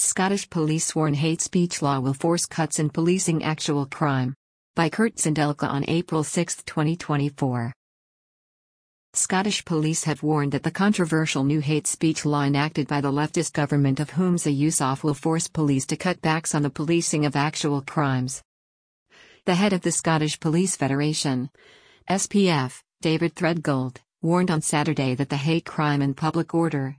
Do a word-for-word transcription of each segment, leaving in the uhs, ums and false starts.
Scottish police sworn hate speech law will force cuts in policing actual crime. By Kurt Sindelka on April sixth, twenty twenty-four. Scottish police have warned that the controversial new hate speech law enacted by the leftist government of Humza Yousaf will force police to cut back on the policing of actual crimes. The head of the Scottish Police Federation, S P F, David Threadgold, warned on Saturday that the Hate Crime and Public Order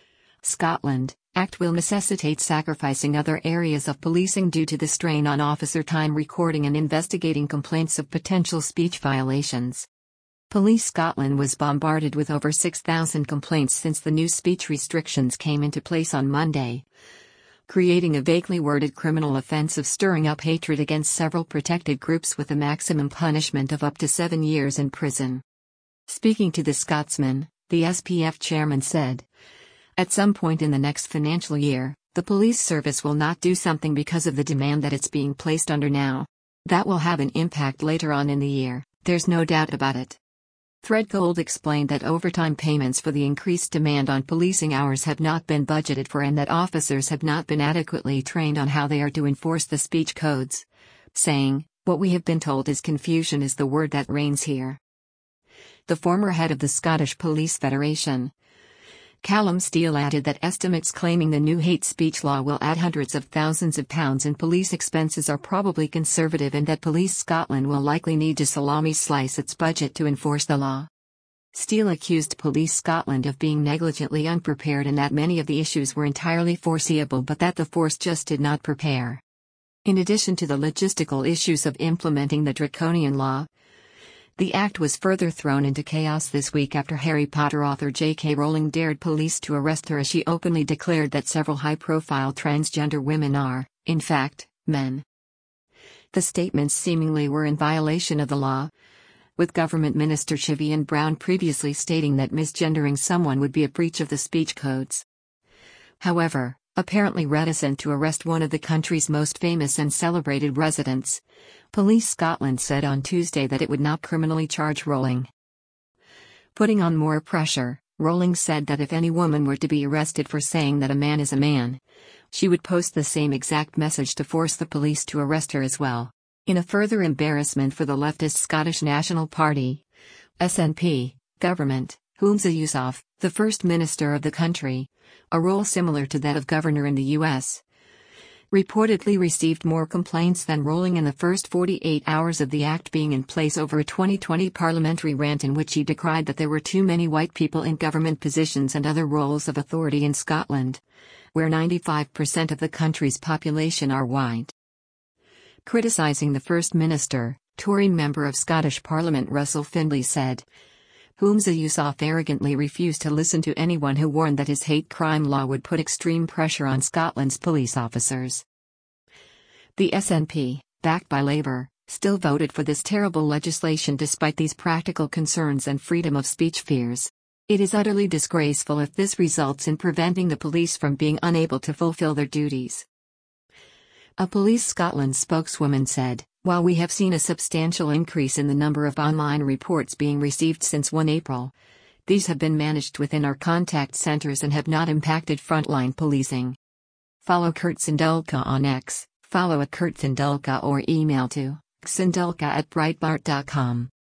Scotland Act will necessitate sacrificing other areas of policing due to the strain on officer time recording and investigating complaints of potential speech violations. Police Scotland was bombarded with over six thousand complaints since the new speech restrictions came into place on Monday, creating a vaguely worded criminal offence of stirring up hatred against several protected groups with a maximum punishment of up to seven years in prison. Speaking to the Scotsman, the S P F chairman said, "At some point in the next financial year, the police service will not do something because of the demand that it's being placed under now. That will have an impact later on in the year, there's no doubt about it." Threadgold explained that overtime payments for the increased demand on policing hours have not been budgeted for and that officers have not been adequately trained on how they are to enforce the speech codes, saying, "What we have been told is confusion is the word that reigns here." The former head of the Scottish Police Federation, Callum Steele, added that estimates claiming the new hate speech law will add hundreds of thousands of pounds in police expenses are probably conservative and that Police Scotland will likely need to salami slice its budget to enforce the law. Steele accused Police Scotland of being negligently unprepared and that many of the issues were entirely foreseeable but that the force just did not prepare. In addition to the logistical issues of implementing the draconian law, the act was further thrown into chaos this week after Harry Potter author J K Rowling dared police to arrest her as she openly declared that several high-profile transgender women are, in fact, men. The statements seemingly were in violation of the law, with Government Minister Siobhan Brown previously stating that misgendering someone would be a breach of the speech codes. However, apparently reticent to arrest one of the country's most famous and celebrated residents, Police Scotland said on Tuesday that it would not criminally charge Rowling. Putting on more pressure, Rowling said that if any woman were to be arrested for saying that a man is a man, she would post the same exact message to force the police to arrest her as well. In a further embarrassment for the leftist Scottish National Party, S N P, government, Humza Yousaf, the First Minister of the country, a role similar to that of governor in the U S, reportedly received more complaints than Rowling in the first forty-eight hours of the act being in place over a twenty twenty parliamentary rant in which he decried that there were too many white people in government positions and other roles of authority in Scotland, where ninety-five percent of the country's population are white. Criticising the First Minister, Tory member of Scottish Parliament Russell Findlay said, "Humza Yousaf arrogantly refused to listen to anyone who warned that his hate crime law would put extreme pressure on Scotland's police officers." The S N P, backed by Labour, still voted for this terrible legislation despite these practical concerns and freedom of speech fears. It is utterly disgraceful if this results in preventing the police from being unable to fulfil their duties. A Police Scotland spokeswoman said, "While we have seen a substantial increase in the number of online reports being received since the first of April, these have been managed within our contact centres and have not impacted frontline policing." Follow Kurt Sindelka on X, follow at Kurt Sindelka or email to sindelka at breitbart dot com.